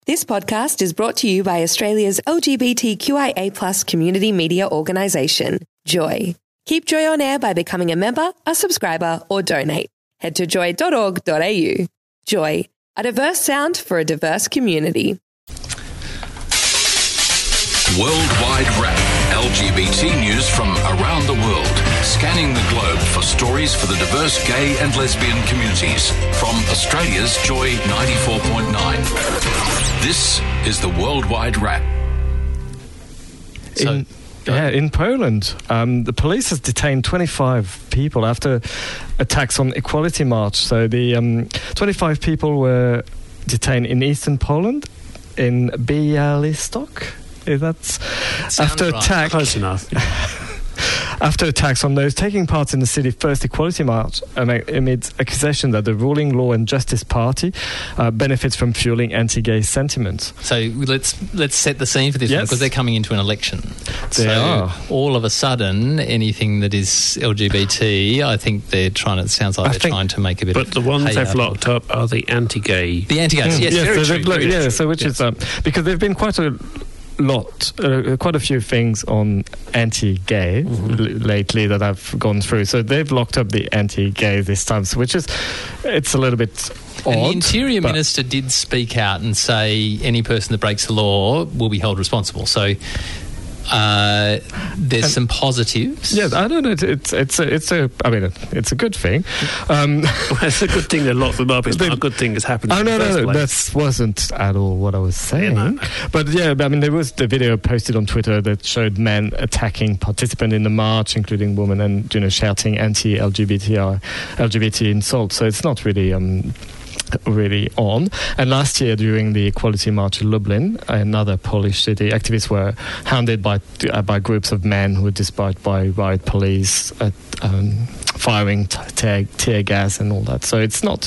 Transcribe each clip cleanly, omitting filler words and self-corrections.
This podcast is brought to you by Australia's LGBTQIA+ community media organisation, Joy. Keep Joy on air by becoming a member, a subscriber, or donate. Head to joy.org.au. Joy, a diverse sound for a diverse community. Worldwide Wrap, LGBT news from around the world, scanning the globe for stories for the diverse gay and lesbian communities. From Australia's Joy 94.9. This is the Worldwide Wrap. In Poland, the police has detained 25 people after attacks on Equality March. So the 25 people were detained in eastern Poland, in Białystok. That's after attack. Close enough. After attacks on those taking part in the city's first Equality March, amid accusation that the ruling Law and Justice Party benefits from fueling anti-gay sentiments. So let's set the scene for this one, because they're coming into an election. They are. All of a sudden, anything that is LGBT, I think they're trying to. It sounds like they're trying to make a bit. But the ones they've locked up are the anti-gay. The anti-gays, yes, very true. Is because there've been quite a few things on anti-gay lately that I've gone through. So they've locked up the anti-gay this time, which is, it's a little bit odd. And the Interior Minister did speak out and say any person that breaks the law will be held responsible. So there's some positives. Yeah, I don't know. It's a good thing. It's a good thing they locked them up. It's not a good thing that's happened. No, that wasn't at all what I was saying. Yeah, no. But yeah, there was the video posted on Twitter that showed men attacking participants in the march, including women, and shouting anti-LGBT insults. So it's not really on. And last year, during the Equality March in Lublin, another Polish city, activists were hounded by groups of men who were dispatched by riot police, firing tear gas and all that. So it's not.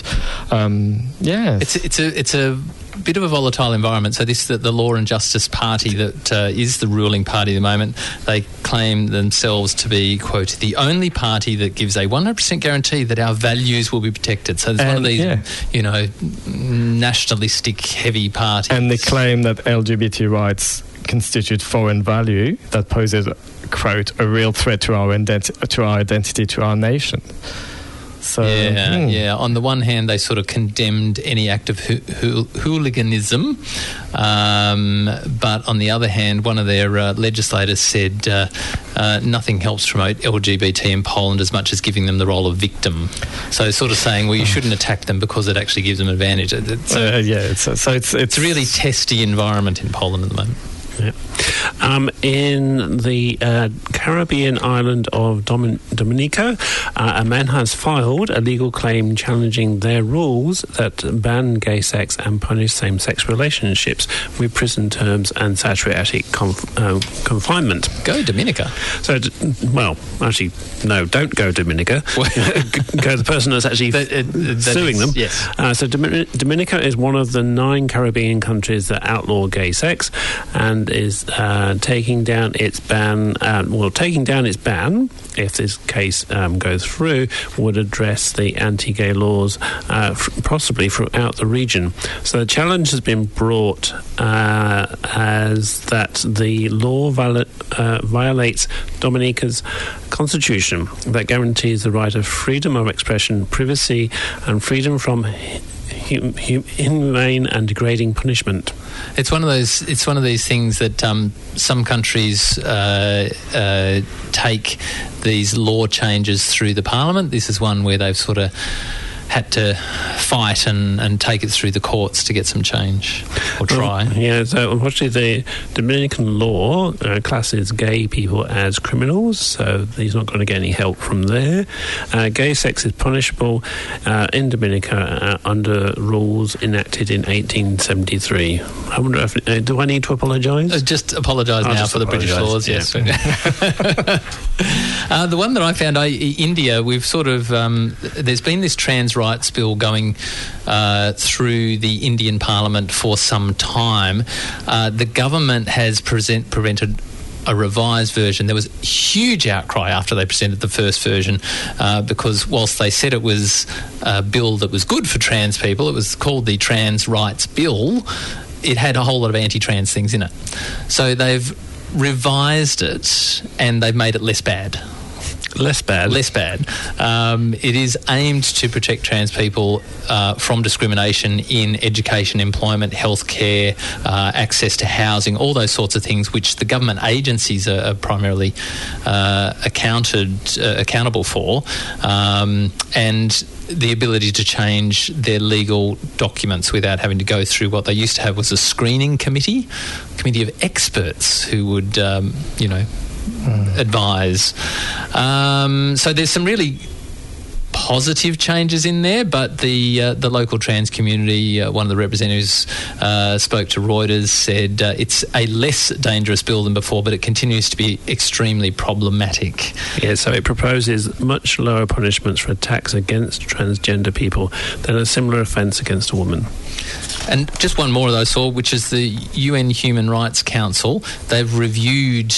It's a bit of a volatile environment. So the Law and Justice Party that is the ruling party at the moment, they claim themselves to be, quote, the only party that gives a 100% guarantee that our values will be protected. So there's one of these, nationalistic heavy parties. And they claim that LGBT rights constitute foreign value that poses, quote, a real threat to our identity, to our nation. So, On the one hand, they sort of condemned any act of hooliganism, but on the other hand, one of their legislators said nothing helps promote LGBT in Poland as much as giving them the role of victim. So sort of saying, well, you shouldn't attack them because it actually gives them an advantage. It's a really testy environment in Poland at the moment. Yeah. In the Caribbean island of Dominica, a man has filed a legal claim challenging their rules that ban gay sex and punish same-sex relationships with prison terms and psychiatric confinement. Go Dominica. So, actually, no, don't go Dominica. Go the person that's actually suing them. Yes. So Dominica is one of the 9 Caribbean countries that outlaw gay sex, and is taking down its ban. Taking down its ban, if this case goes through, would address the anti-gay laws possibly throughout the region. So the challenge has been brought as that the law violates Dominica's constitution that guarantees the right of freedom of expression, privacy, and freedom from inhumane and degrading punishment. It's one of these things that some countries take these law changes through the parliament. This is one where they've sort of had to fight and take it through the courts to get some change, or try. So unfortunately the Dominican law classes gay people as criminals, so he's not going to get any help from there. Gay sex is punishable in Dominica under rules enacted in 1873. I wonder if... do I need to apologise? Just apologise now for the British laws, yes. The one that I found, India, we've sort of... there's been this trans rights bill going through the Indian Parliament for some time. The government has prevented a revised version. There was huge outcry after they presented the first version because whilst they said it was a bill that was good for trans people, it was called the Trans Rights Bill. it had a whole lot of anti-trans things in it. So they've revised it and they've made it less bad. Less bad. It is aimed to protect trans people from discrimination in education, employment, healthcare, access to housing, all those sorts of things which the government agencies are primarily accountable for, and the ability to change their legal documents without having to go through what they used to have was a screening committee of experts who would, advise. So there's some really positive changes in there, but the local trans community, one of the representatives spoke to Reuters, said it's a less dangerous bill than before, but it continues to be extremely problematic. Yeah, so it proposes much lower punishments for attacks against transgender people than a similar offence against a woman. And just one more of those, Saul, which is the UN Human Rights Council. They've reviewed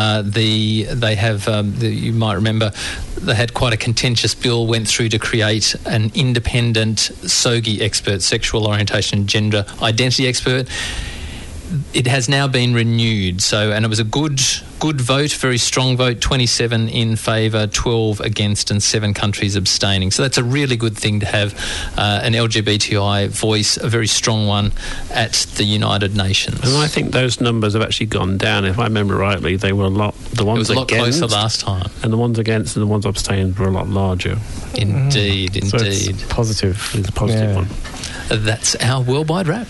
you might remember, they had quite a contentious bill went through to create an independent SOGI expert, sexual orientation and gender identity expert. It has now been renewed, and it was a good vote, very strong vote, 27 in favour, 12 against and 7 countries abstaining. So that's a really good thing to have an LGBTI voice, a very strong one, at the United Nations. And I think those numbers have actually gone down. If I remember rightly, they were the ones it was a lot against, closer last time. And the ones against and the ones abstained were a lot larger. Indeed. So it's positive. It's a positive one. That's our Worldwide Wrap.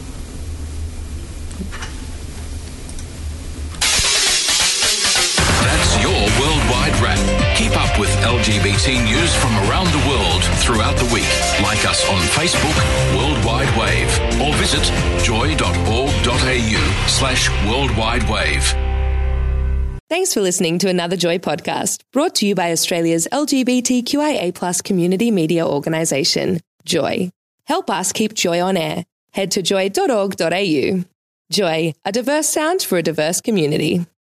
Worldwide Wrap. Keep up with LGBT news from around the world throughout the week. Like us on Facebook, Worldwide Wave, or visit joy.org.au/Worldwide Wave. Thanks for listening to another Joy podcast, brought to you by Australia's LGBTQIA+ community media organisation, Joy. Help us keep Joy on air. Head to joy.org.au. Joy, a diverse sound for a diverse community.